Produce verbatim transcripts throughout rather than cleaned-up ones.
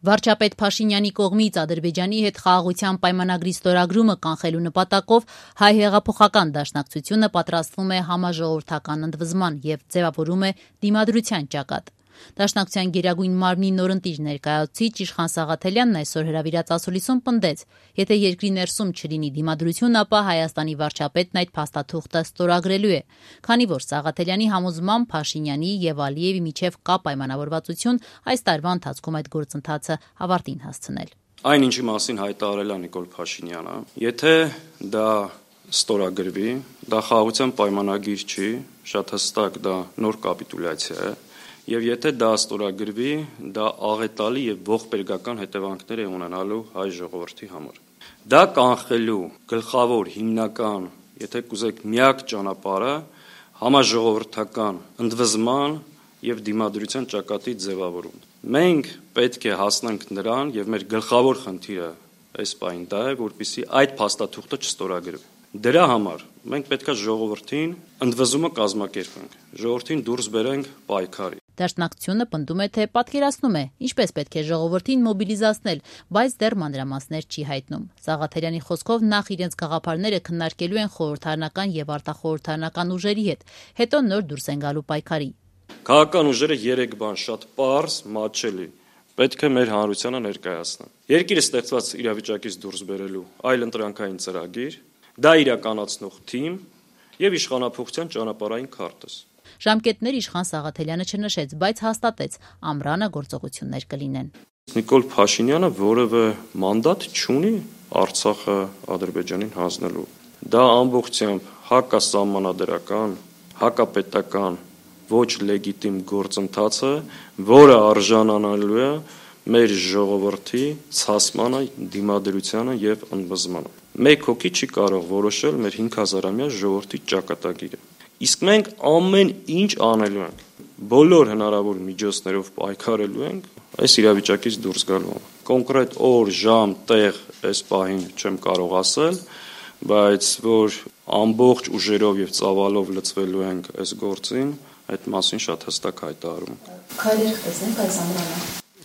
Վարչապետ Փաշինյանի կողմից Ադրբեջանի հետ խաղաղության պայմանագրի ստորագրումը կանխելու նպատակով հայ հեղափոխական դաշնակցությունը պատրաստվում է համաժողովրդական ընդվզման և ձևավորում է դիմադրության ճակատ։ Դաշնակցության գերագույն մարմնի նորընտիր ներկայացուցիչ Իշխան Սաղաթելյանն այսօր հրավիրած ասուլիսում պնդեց, եթե երկրի ներսում չլինի դիմադրություն, ապա Հայաստանի վարչապետն այդ փաստաթուղթը ստորագրելու է, քանի որ Սաղաթելյանի համոզմամբ Փաշինյանի և Ալիևի միջև կա պայմանավորվածություն այս տարվա ընթացքում այդ գործընթացը ավարտին հասցնել։ Այն ինչի մասին հայտարարել է Նիկոլ Փաշինյանը, եթե դա ստորագրվի, դա խաղաղության պայմանագիր չի, շատ հստակ դա նոր կապիտուլյացիա է, եւ եթե դա ստորագրվի, դա աղետալի եւ ողբերգական հետևանքներ է ունենալու հայ ժողովրդի համար։ Դա կանխելու գլխավոր հիմնական, եթե կուզեք, միակ ճանապարհը համաժողովրդական ընդվզման եւ դիմադրության ճակատի ձևավորումն է։ Մենք պետք է հասնենք նրան եւ մեր գլխավոր խնդիրը այս պահին դա է, որպեսզի այդ փաստաթուղթը չստորագրվի։ Դրա համար մենք պետք է ժողովրդին ընդվզումը կազմակերպենք, ժողովրդին դուրս բերենք պայքարի։ Դաշնակցությունը պնդում է, թե պատկերացնում է, ինչպես պետք է ժողովրդին մոբիլիզացնել, բայց դեռ մանրամասներ չի հայտնում։ Սաղաթելյանի խոսքով նախ իրենց գաղափարները քննարկելու են խորհրդարանական եւ արտախորհրդարանական ուժերի հետ, հետո նոր դուրս են գալու պայքարի։ Քաղաքական ուժերը երեք բան շատ պարզ, մատչելի պետք է մեր հանրությանը ներկայացնեն։ Երկիրը ստեղծված իրավիճակից դուրս բերելու այլ ընտրանքային ծրագիր, դա իրականացնող թիմ եւ իշխանափոխության ճանապարհային քարտեզ։ Ժամկետներ Իշխան Սաղաթելյանը չնշեց, բայց հաստատեց ամռանը գործողություններ կլինեն։ Նիկոլ Փաշինյանը որևէ մանդատ չունի Արցախը Ադրբեջանին հանձնելու։ Դա ամբողջությամբ հակասահմանադրական, հակապետական, ոչ լեգիտիմ գործընթաց է, որը արժանանալու է մեր ժողովրդի ցասմանը, դիմադրությանը եւ ընդվզմանը։ Մեկ հոգի չի կարող որոշել մեր հինգ հազարամյա ժողովրդի ճակատագիրը։ Իսկ մենք ամեն ինչ անելու ենք, բոլոր հնարավոր միջոցներով պայքարելու ենք այս իրավիճակից դուրս գալու։ Կոնկրետ օր, ժամ, տեղ այս պահին չեմ կարող ասել, բայց որ ամբողջ ուժերով եւ ծավալով լծվելու ենք այս գործին, այդ մասին շատ հստակ հայտարարում ենք։ Քայլեր կտեսնենք այս ամռանը։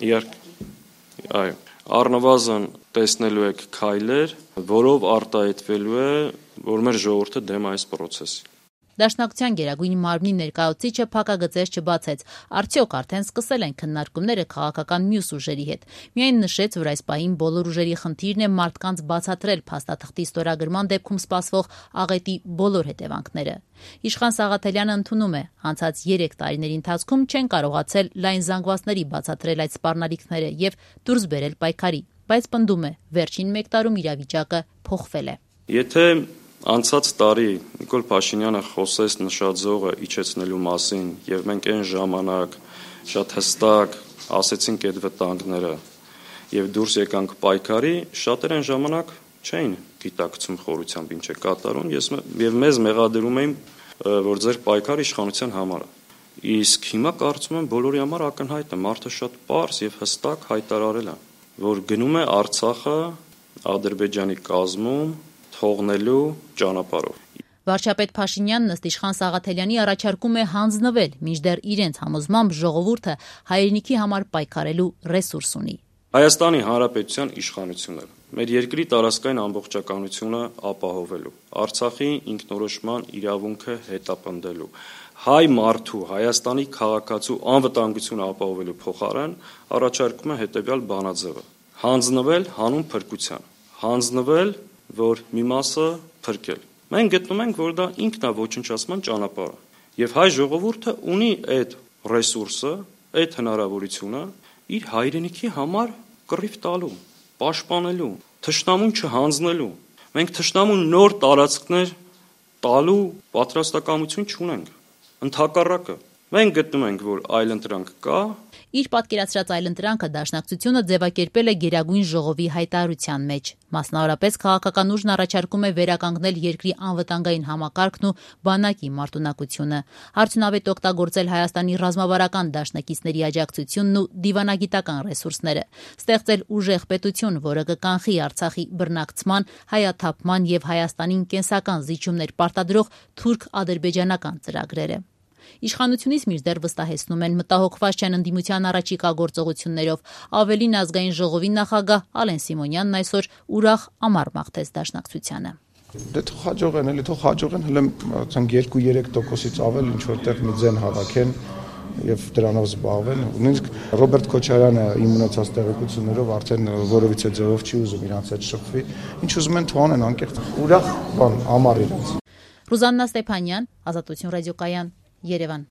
Իհարկե։ Այո, առնվազն տեսնելու եք քայլեր, որով արտահայտվելու է, որ մեր ժողովուրդը դեմ է այս process-ի։ Դաշնակցության գերագույն մարմնի ներկայացուցիչը փակագծեր չբացեց, արդյոք արդեն սկսել են քննարկումները քաղաքական մյուս ուժերի հետ։ Միայն նշեց, որ այս պահին բոլոր ուժերի խնդիրն է մարդկանց բացատրել փաստաթղթի ստորագրման դեպքում սպասվող աղետի բոլոր հետևանքները։ Իշխան Սաղաթելյանը ընդունում է, անցած երեք տարիների ընթացքում չեն կարողացել լայն զանգվածների բացատրել այդ սպառնալիքները եւ դուրս բերել պայքարի, բայց պնդում է, վերջին մեկ տարում իրավիճակը փոխվել է։ Եթե անցած տարի Նիկոլ Փաշինյանը խոսեց նշաձողը իջեցնելու մասին եւ մենք այն ժամանակ շատ հստակ ասեցինք այդ վտանգները եւ դուրս եկանք պայքարի, շատեր այն ժամանակ չէին գիտակցում խորությամբ ինչ է կատարում եւ մեզ մեղադրում էին, որ ձեր պայքարը իշխանության համար է։ Իսկ հիմա կարծում եմ բոլորի համար ակնհայտ է, մարդը շատ պարզ եւ հստակ հայտարարել է, որ գնում է Արցախը Ադրբեջանի կազմում թողնելու ճանապարհով։ Վարչապետ Փաշինյանն ըստ Իշխան Սաղաթելյանի առաջարկում է հանձնվել, մինչդեռ իրենց համոզմամբ ժողովուրդը հայրենիքի համար պայքարելու ռեսուրս ունի։ Հայաստանի Հանրապետության իշխանությունները մեր երկրի տարածքային ամբողջականությունը ապահովելու, Արցախի ինքնորոշման իրավունքը հետապնդելու, հայ մարդու, Հայաստանի քաղաքացու անվտանգությունը ապահովելու փոխարեն առաջարկում է հետևյալ բանաձևը. հանձնվել հանուն փրկության, հանձնվել, որ մի մասը փրկել։ Մենք գտնում ենք, որ դա ինքնաոչնչացման ճանապարհ է։ Եվ հայ ժողովուրդը ունի այդ ռեսուրսը, այդ հնարավորությունը իր հայրենիքի համար կռիվ տալու, պաշտպանելու, թշնամուն չհանձնելու։ Մենք թշնամուն նոր տարածքներ տալու պատրաստակամություն չունենք։ Ընդհակառակը, մենք գտնում ենք, որ այլընտրանք կա։ Իր պատկերացրած այլընտրանքը դաշնակցությունը ձևակերպել է Գերագույն ժողովի հայտարարության մեջ։ Մասնավորապես քաղաքական ուժն առաջարկում է վերականգնել երկրի անվտանգային համակարգն ու բանակի մարտունակությունը, արդյունավետ օգտագործել Հայաստանի ռազմավարական դաշնակիցների աջակցությունն ու դիվանագիտական ռեսուրսները, ստեղծել ուժեղ պետություն, որը կկանխի Արցախի բռնակցման, հայաթափման եւ Հայաստանին կենսական զիջումներ պարտադրող թուրք-ադրբեջանական ծրագրերը։ Իշխանությունից մինչդեռ վստահեցնում են, մտահոգված չեն ընդդիմության առաջիկա գործողություններով։ Ավելին, ազգային ժողովի նախագահ Ալեն Սիմոնյանն այսօր ուրախ ամառ մաղթեց դաշնակցությանը։ Դե թող հաջողեն, էլի թող հաջողեն, հələ երկու-երեք տոկոսից ավել ինչ որտեղ մի ձեն հավաքեն եւ դրանով զբաղվեն։ Նույնիսկ Ռոբերտ Քոչարյանը իմ ունեցած տեղեկություններով արդեն որևիցե ձևով չի ուզում իրանց հետ շփվի։ Ինչ ուզում են թողնեն անկեղծ։ Ուրախ բան ամառ իրենց։ Ռուզաննա Ստեփանյան, Ազատություն ռադիոկայան, Երևան։